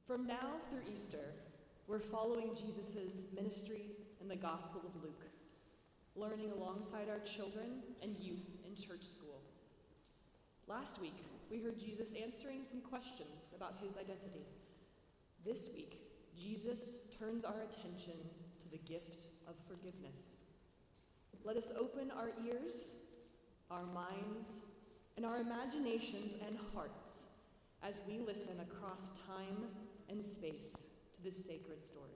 From now through Easter, we're following Jesus' ministry in the Gospel of Luke, learning alongside our children and youth in church school. Last week, we heard Jesus answering some questions about his identity. This week, Jesus turns our attention to the gift of forgiveness. Let us open our ears, our minds, and our imaginations and hearts as we listen across time and space to this sacred story.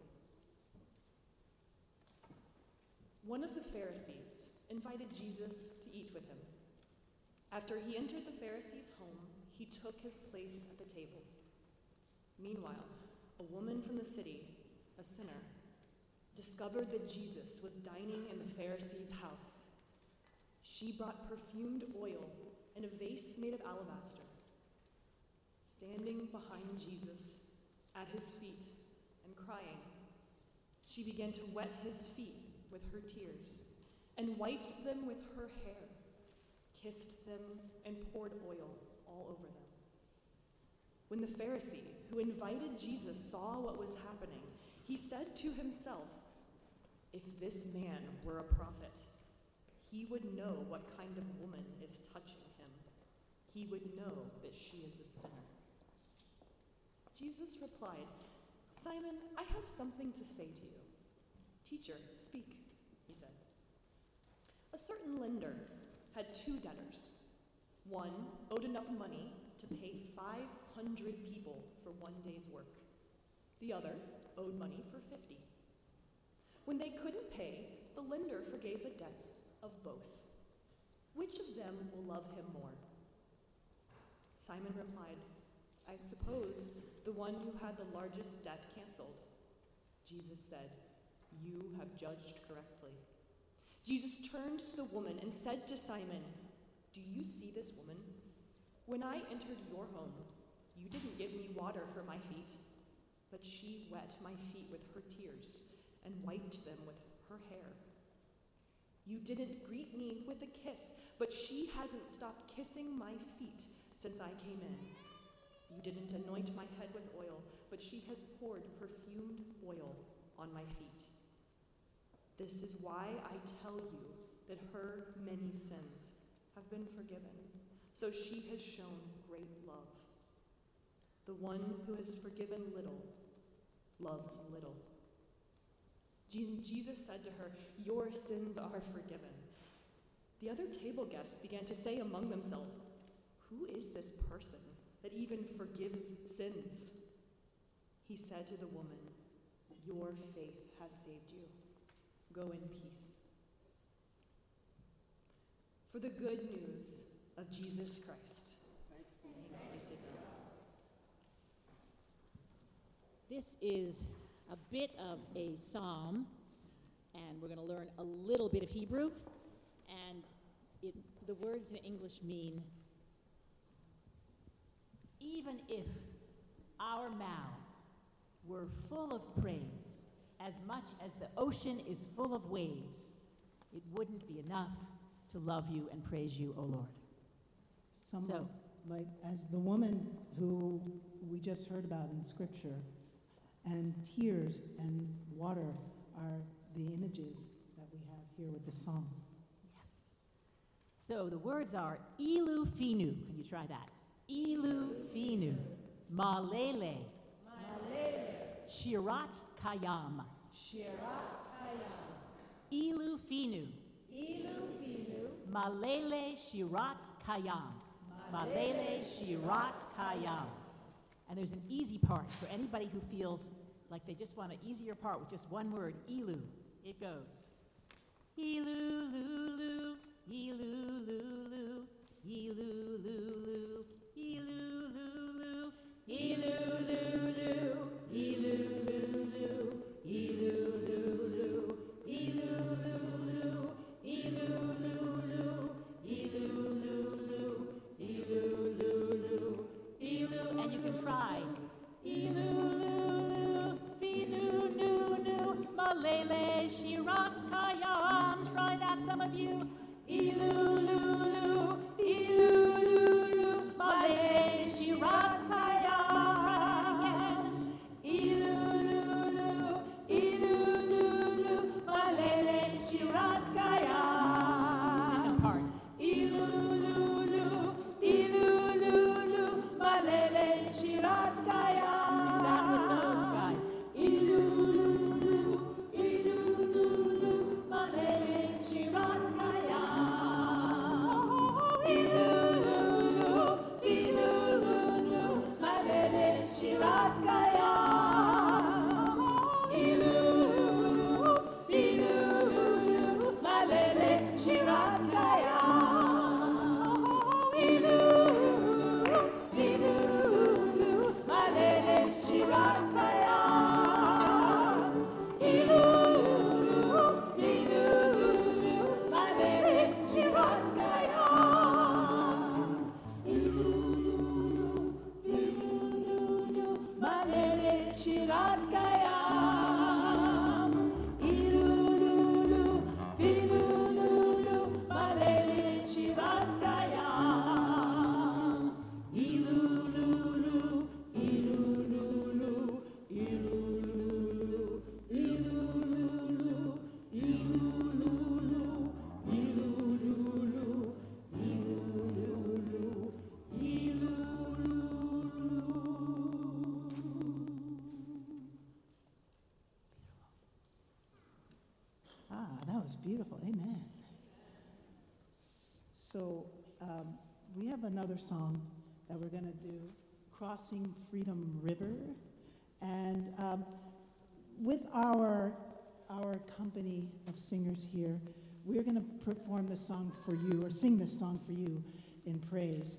One of the Pharisees invited Jesus to eat with him. After he entered the Pharisee's home, he took his place at the table. Meanwhile, a woman from the city, a sinner, discovered that Jesus was dining in the Pharisee's house. She brought perfumed oil in a vase made of alabaster. Standing behind Jesus, at his feet, and crying, she began to wet his feet with her tears and wiped them with her hair, kissed them, and poured oil all over them. When the Pharisee who invited Jesus saw what was happening, he said to himself, "If this man were a prophet, he would know what kind of woman is touching him. He would know that she is a sinner." Jesus replied, "Simon, I have something to say to you." "Teacher, speak," he said. A certain lender had 2 debtors. One owed enough money to pay 500 people for 1 day's work. The other owed money for 50. When they couldn't pay, the lender forgave the debts of both. Which of them will love him more? Simon replied, "I suppose the one who had the largest debt canceled." Jesus said, "You have judged correctly." Jesus turned to the woman and said to Simon, "Do you see this woman? When I entered your home, you didn't give me water for my feet, but she wet my feet with her tears and wiped them with her hair. You didn't greet me with a kiss, but she hasn't stopped kissing my feet since I came in. You didn't anoint my head with oil, but she has poured perfumed oil on my feet. This is why I tell you that her many sins have been forgiven, so she has shown great love. The one who has forgiven little loves little." Jesus said to her, "Your sins are forgiven." The other table guests began to say among themselves, "Who is this person that even forgives sins?" He said to the woman, "Your faith has saved you. Go in peace." For the good news of Jesus Christ. Thanks be to God. This is a bit of a psalm, and we're going to learn a little bit of Hebrew, and the words in English mean, "Even if our mouths were full of praise, as much as the ocean is full of waves, it wouldn't be enough to love you and praise you, O Lord." Someone, like as the woman who we just heard about in Scripture, and tears and water are the images that we have here with the song. Yes. So the words are Ilu Finu. Can you try that? Ilu Finu. Malele. Malele. Shirat Kayam. Shirat Kayam. Ilu Finu. Ilu Finu. Malele Shirat Kayam. Malele Shirat Kayam. And there's an easy part for anybody who feels like they just want an easier part with just one word, Ilu. It goes, Ilu Lulu, Ilu Lulu, Ilu Lulu, Ilu Lulu, Ilu Lulu, Ilu Lulu, Ilu Lulu, Ilu Lulu, Ilu Lulu, Ilu Lulu, Ilu Lulu, Ilu, and you can try. Ilu Lulu, Finu Nu Nu, Malele Shirat Kayam. Try that, some of you. Ilu Lulu, Ilu Lulu, Malele Shirat Kayam. Try that again. That was beautiful. Amen. So we have another song that we're going to do, Crossing Freedom River. And with our company of singers here, we're going to perform this song for you, or sing this song for you in praise.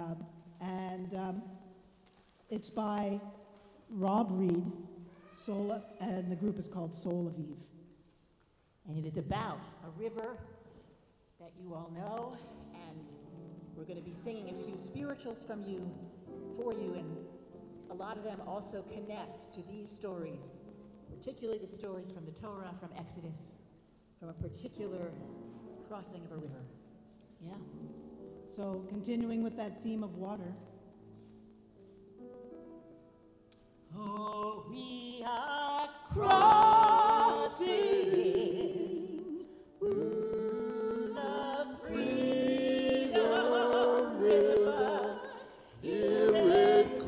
It's by Rob Reed, and the group is called Soul of Eve. And it is about a river that you all know, and we're going to be singing a few spirituals from you, for you, and a lot of them also connect to these stories, particularly the stories from the Torah, from Exodus, from a particular crossing of a river. Yeah. So continuing with that theme of water. Oh, we are crossing the freedom river. Hear it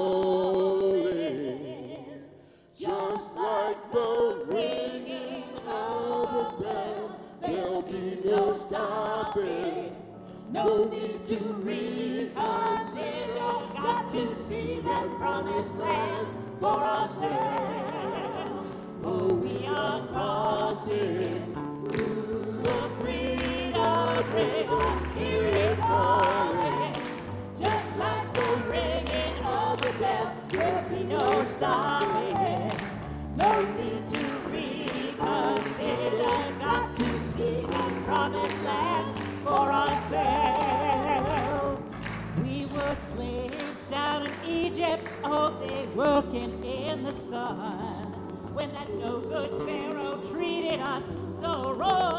calling, just like the ringing of a bell. There'll be no stopping, no need to reconsider. Got to see that promised land for ourselves. Oh, we are crossing the freedom river. Hear it calling, just like the ringing of a bell. There'll be no stopping, no need to reconsider. Got to see that promised land for ourselves. We were slaves down in Egypt all day, working in the sun, when that no-good Pharaoh treated us so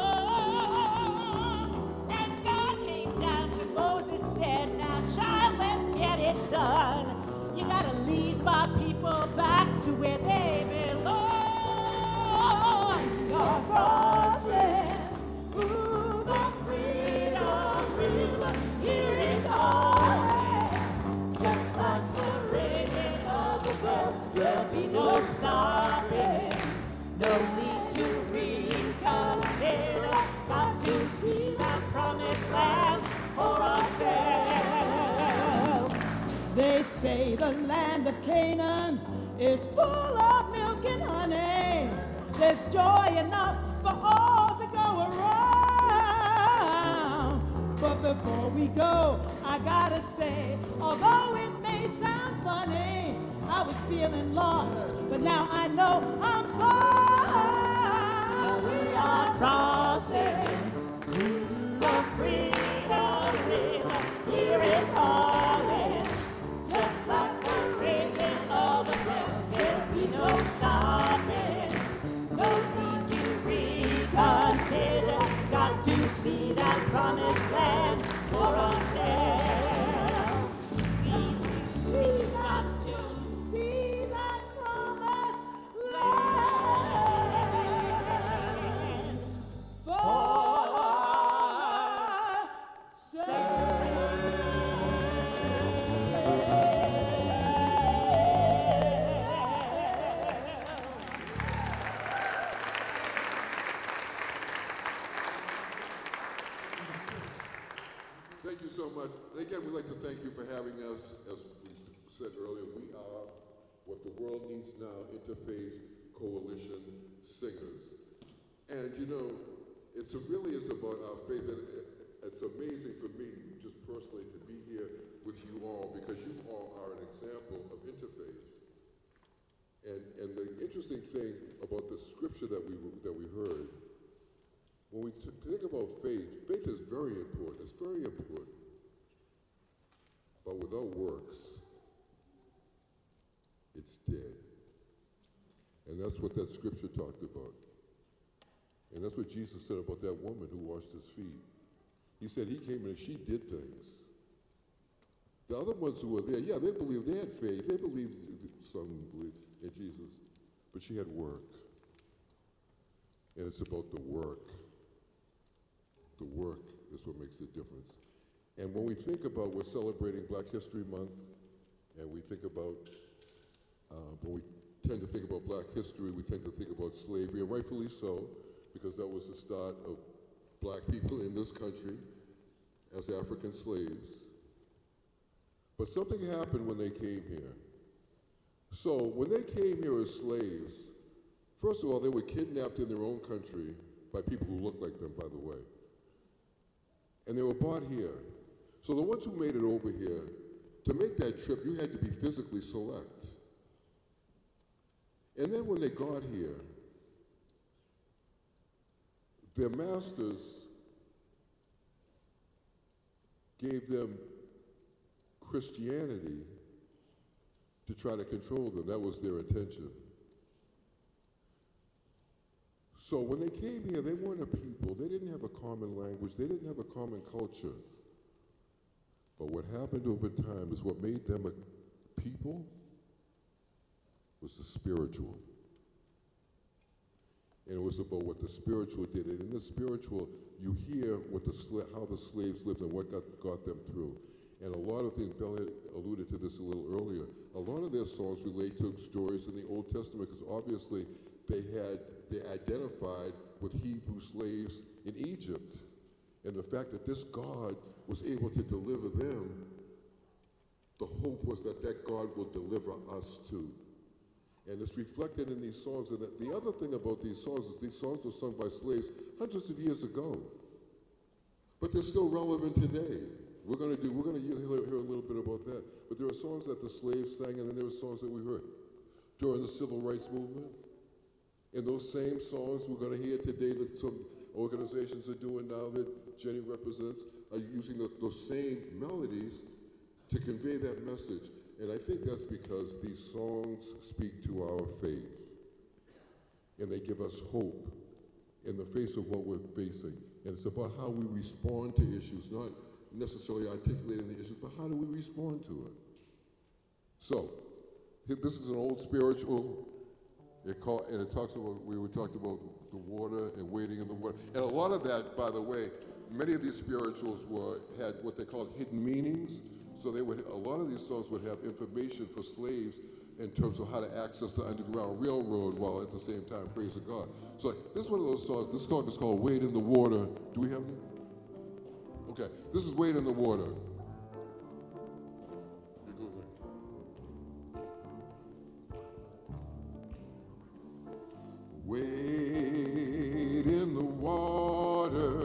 wrong. And God came down to Moses, said, now child, let's get it done. You gotta lead my people back to where they belong. You're crossing through the freedom river. Hear it calling, just like the ringing of a bell. There'll be no stopping, no need to reconsider. Got to see that promised land for ourselves. They say the land of Canaan is full of milk and honey. There's joy enough for all to go around. But before we go, I gotta say, although it may sound funny, I was feeling lost, but now I know I'm far. We are crossing the freedom river. Hear it calling, just like the ringing of a bell. There'll be no stopping, no need to reconsider. Got to see that promised land for ourselves. We've got to see that promised land for the world needs now interfaith coalition singers. And you know, it really is about our faith, and it's amazing for me, just personally, to be here with you all, because you all are an example of interfaith. And the interesting thing about the scripture that we heard, when we think about faith, faith is very important. It's very important. But without works, it's dead. And that's what that scripture talked about. And that's what Jesus said about that woman who washed his feet. He said he came and she did things. The other ones who were there, yeah, they believed, they had faith. They believed, some believed in Jesus. But she had work. And it's about the work. The work is what makes the difference. And when we think about, we're celebrating Black History Month, and we think about, when we tend to think about Black history, we tend to think about slavery, and rightfully so, because that was the start of Black people in this country as African slaves. But something happened when they came here. So when they came here as slaves, first of all, they were kidnapped in their own country by people who looked like them, by the way. And they were brought here. So the ones who made it over here, to make that trip, you had to be physically select. And then when they got here, their masters gave them Christianity to try to control them. That was their intention. So when they came here, they weren't a people. They didn't have a common language. They didn't have a common culture. But what happened over time is what made them a people was the spiritual. And it was about what the spiritual did. And in the spiritual, you hear what how the slaves lived and what got them through. And a lot of things, Bella alluded to this a little earlier, a lot of their songs relate to stories in the Old Testament, because obviously they identified with Hebrew slaves in Egypt. And the fact that this God was able to deliver them, the hope was that that God will deliver us too. And it's reflected in these songs. And the other thing about these songs is these songs were sung by slaves hundreds of years ago. But they're still relevant today. We're going to hear a little bit about that. But there are songs that the slaves sang, and then there were songs that we heard during the Civil Rights Movement. And those same songs we're going to hear today that some organizations are doing now that Jenny represents are using those same melodies to convey that message. And I think that's because these songs speak to our faith. And they give us hope in the face of what we're facing. And it's about how we respond to issues, not necessarily articulating the issues, but how do we respond to it? So, this is an old spiritual. It talks about, we talked about the water and wading in the water. And a lot of that, by the way, many of these spirituals had what they called hidden meanings. So a lot of these songs would have information for slaves in terms of how to access the Underground Railroad while at the same time praising God. So this is one of those songs. This song is called Wade in the Water. Do we have it? Okay, this is Wade in the Water. Wade in the water,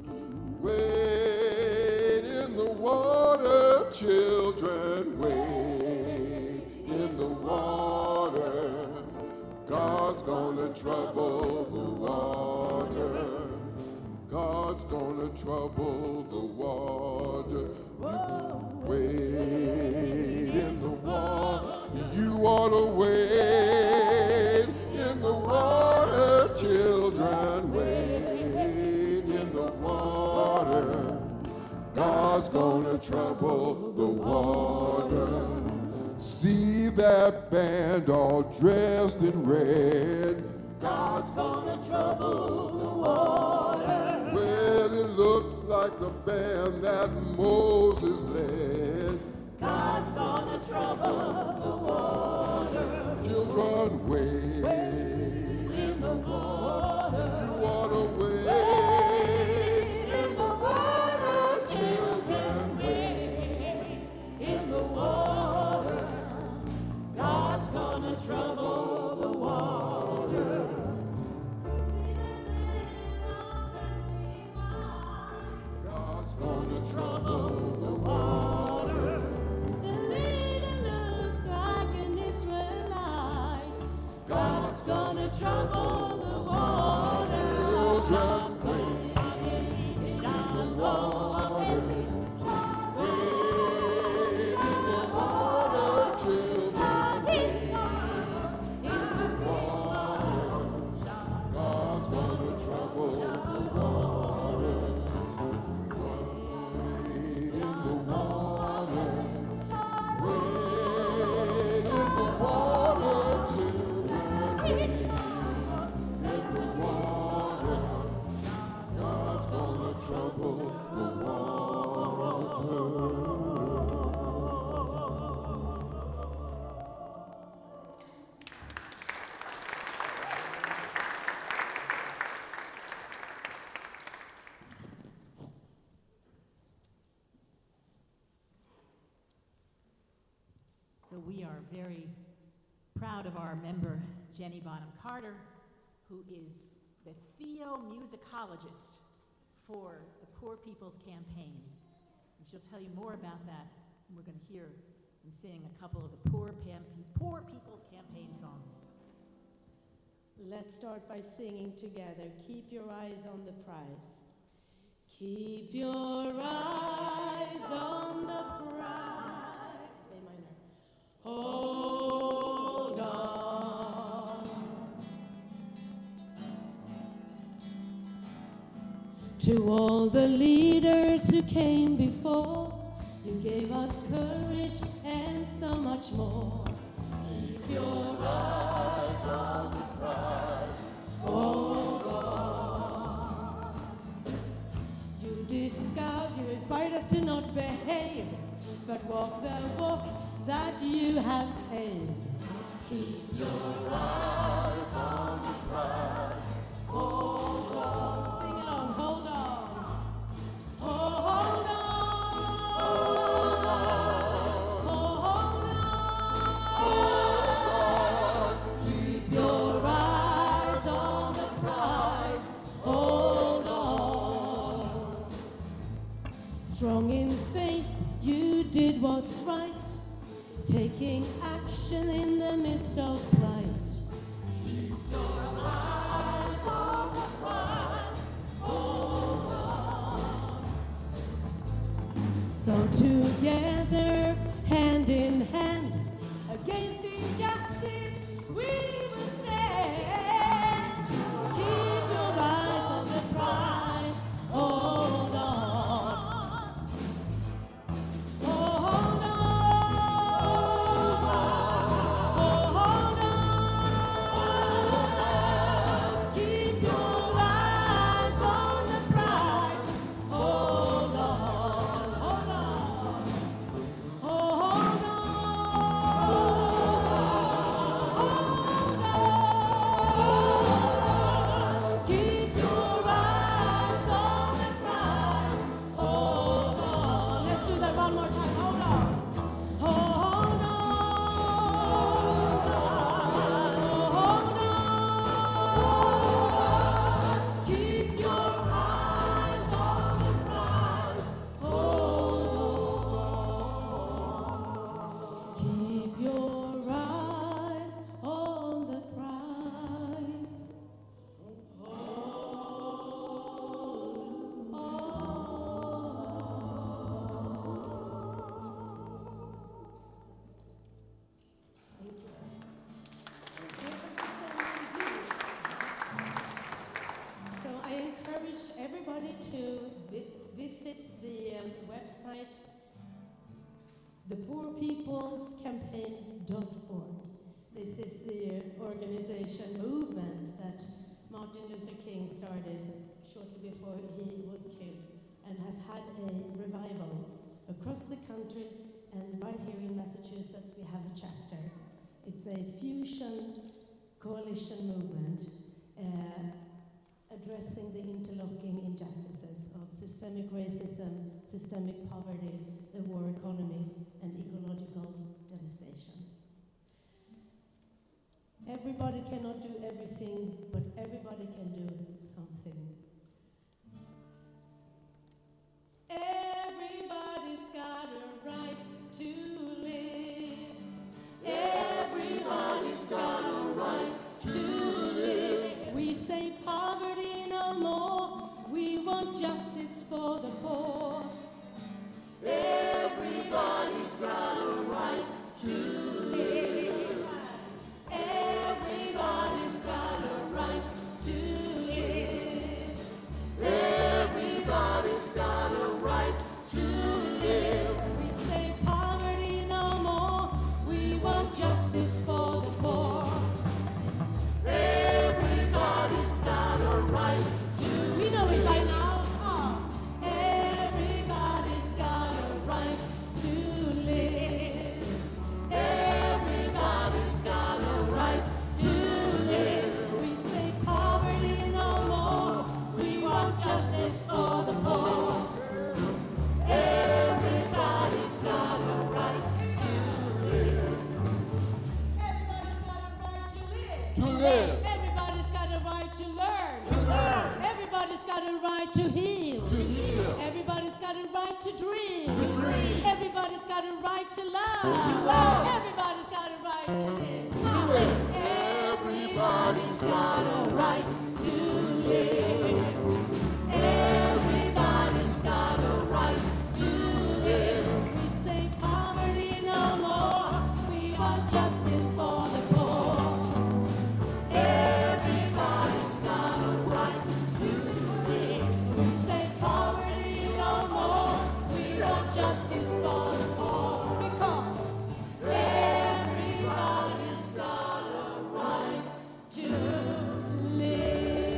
wade in the water, children, wade in the water. God's gonna trouble the water. God's gonna trouble the water. Wade in the water. You ought to wade in the water, children, wade in the water. God's gonna trouble the water. See that band all dressed in red. God's gonna trouble the water. Well, it looks like the band that Moses led. God's gonna trouble the water. Children, wade in the water. You ought to wade in the water. Children, wade in the water. God's gonna trouble, the waters run great. Shall go on every So we are very proud of our member, Jenny Bonham Carter, who is the theomusicologist for the Poor People's Campaign. And she'll tell you more about that, and we're going to hear and sing a couple of the Poor People's Campaign songs. Let's start by singing together. Keep your eyes on the prize. Keep your eyes on the prize. A minor. Hold on. To all the leaders who came before, you gave us courage and so much more. Keep your eyes on the prize. Hold on. You inspired us to not behave, but walk the walk that you have paved. Keep your eyes on the prize. Hold on. Sing along. Hold on. Hold on. Strong in faith, you did what's right, taking action in the midst of plight. Keep your eyes on the prize, hold on. So together, hand in hand, against injustice, we will stand. Keep your eyes on the prize, hold on. Everybody to visit the website thepoorpeoplescampaign.org. This is the organization movement that Martin Luther King started shortly before he was killed, and has had a revival across the country, and right here in Massachusetts we have a chapter. It's a fusion coalition movement addressing the interlocking injustices of systemic racism, systemic poverty, the war economy, and ecological devastation. Everybody cannot do everything, but everybody can do something. Everybody's got a right to live. Everybody's got a right to live. To live. Everybody's got a right to learn. Everybody's got a right to heal. Everybody's got a right to dream. Everybody's got a right to love. Everybody's got a right to live. Everybody's got a right to live. Everybody's got a right to live. We say poverty no more. We want justice for the poor. Everybody's got a right to live. We say poverty no more. We want justice for the poor. Because everybody's got a right to live.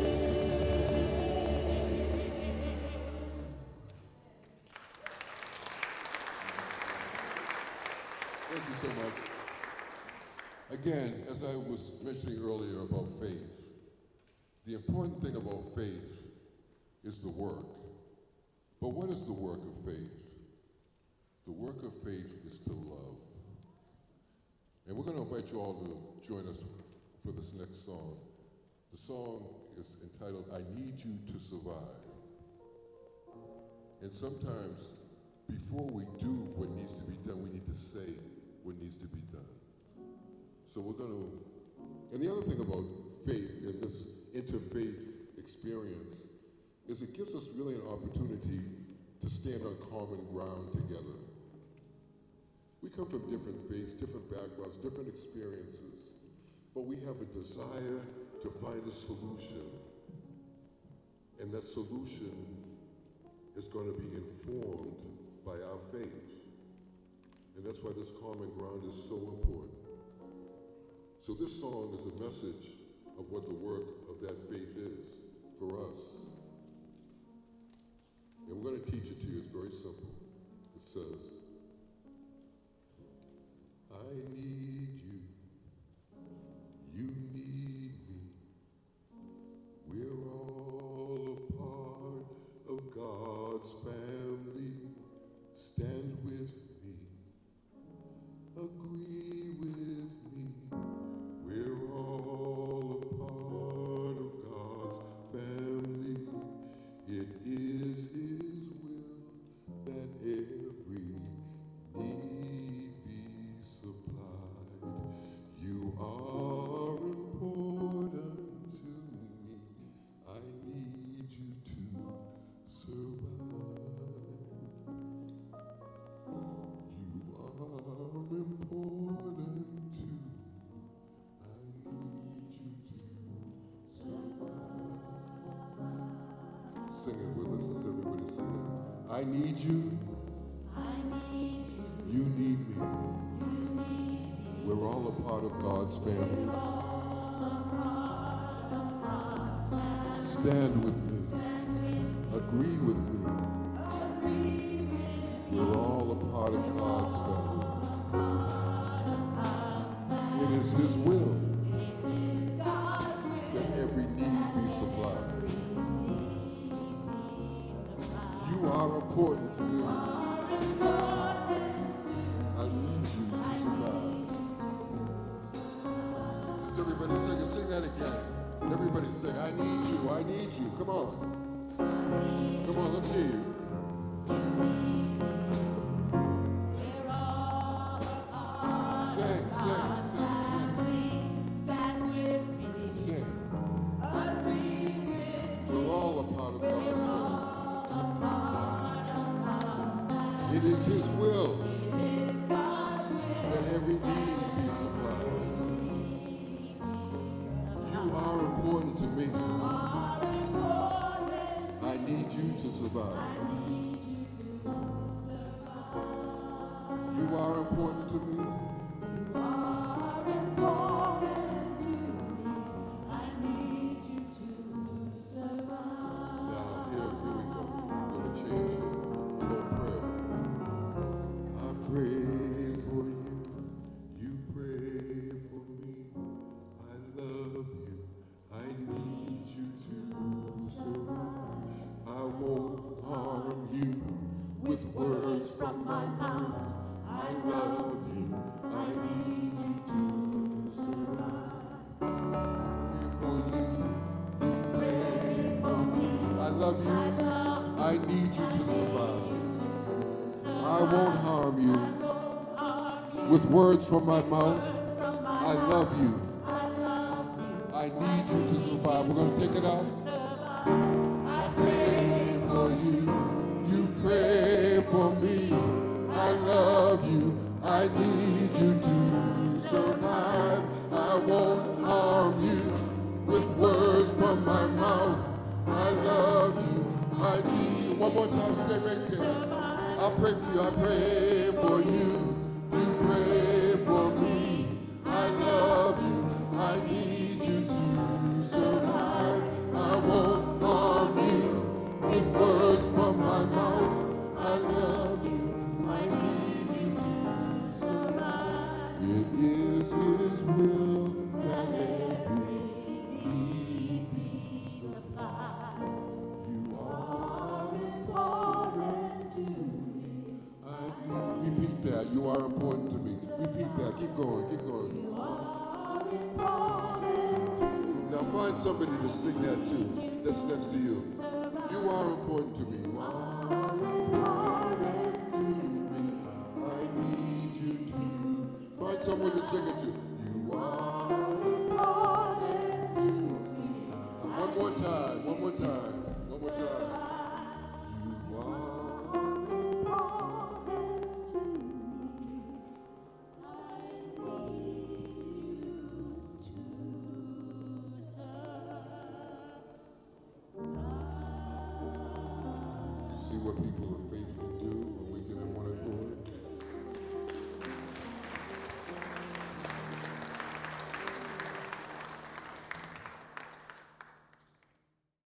Thank you so much. Again, as I was mentioning earlier about faith, the important thing about faith is the work. But what is the work of faith? The work of faith is to love. And we're going to invite you all to join us for this next song. The song is entitled, I Need You to Survive. And sometimes, before we do what needs to be done, we need to say what needs to be done. So we're going to, and the other thing about faith in this interfaith experience is it gives us really an opportunity to stand on common ground together. We come from different faiths, different backgrounds, different experiences, but we have a desire to find a solution. And that solution is going to be informed by our faith. And that's why this common ground is so important. So this song is a message of what the work of that faith is for us. And we're going to teach it to you. It's very simple. It says, I need you. You need me. We're all a part of God's family. Stand with me. Agree with me. We're all a part of God's family. It is His will that every need be supplied. You are important to me. I need you to survive. You are important to me. I need you to survive. Sing it with us. Let's everybody sing it. I need you. You need me. We're all a part of God's family. Stand with me. Agree with me. We're all a part of God's family. It is His will that every need be supplied. You are important to me. I need you to survive. Let's everybody sing it. Sing that again. Everybody sing, I need you, I need you. Come on. Come on, let's hear you. Sing, sing, sing, sing. Stand with me. Sing. Agree with We're all a part of God's family. It is His will that every need be supplied. You are important to me. I need you to survive. You are important to me. Now, here we go. I'm going to change it. A little prayer. I pray for you. You pray for me. I love you. I need you to survive. I won't harm you with words from my mouth. I love you. love you. I need you to survive. I won't harm you. With words from my mouth, I love you. I need you to survive. We're going to take it out. I pray for you. You pray for me. I love you. I need you to survive. I won't harm you. With words from my mouth, I love you. I need you. One more time, stay right there. I'll pray for you. I pray for you. You pray for me. I love you. I need you to survive. I won't harm you. With words from my mouth, I love you. I need you to survive. It is His will that every need be supplied. You are important to me. Repeat that. You are important to me. Repeat that. Keep going. Keep going. You are important to me. Now find somebody to sing that to. That's next to you. You are important to me. You are important to me. I need you to. Find someone to sing it to. You are important to me. One more time. One more time. One more time. You are. See what people of faith can do.